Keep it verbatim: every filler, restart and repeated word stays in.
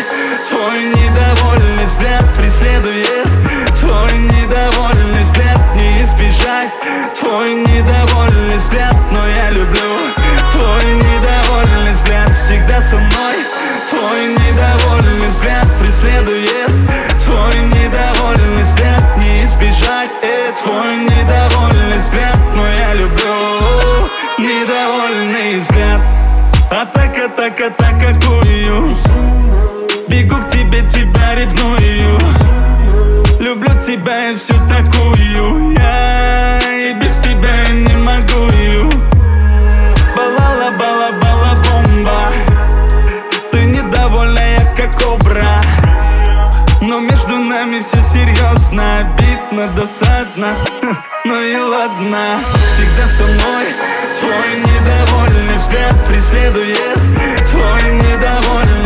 Твой недовольный взгляд преследует. Твой недовольный взгляд не избежать. Твой недовольный взгляд, но я люблю. Твой недовольный взгляд всегда со мной. Твой недовольный взгляд преследует. Твой недовольный взгляд не избежать. э, Твой недовольный взгляд, но я люблю. Недовольный взгляд. Атака, атака, атакую. Бегу к тебе, тебя ревную. Люблю тебя и всю такую. Я и без тебя не могу. Балала, бала, бала, бомба. Ты недовольная, как кобра. Но между нами все серьезно. Обидно, досадно, ну и ладно. Всегда со мной. Твой недовольный взгляд преследует. Твой недовольный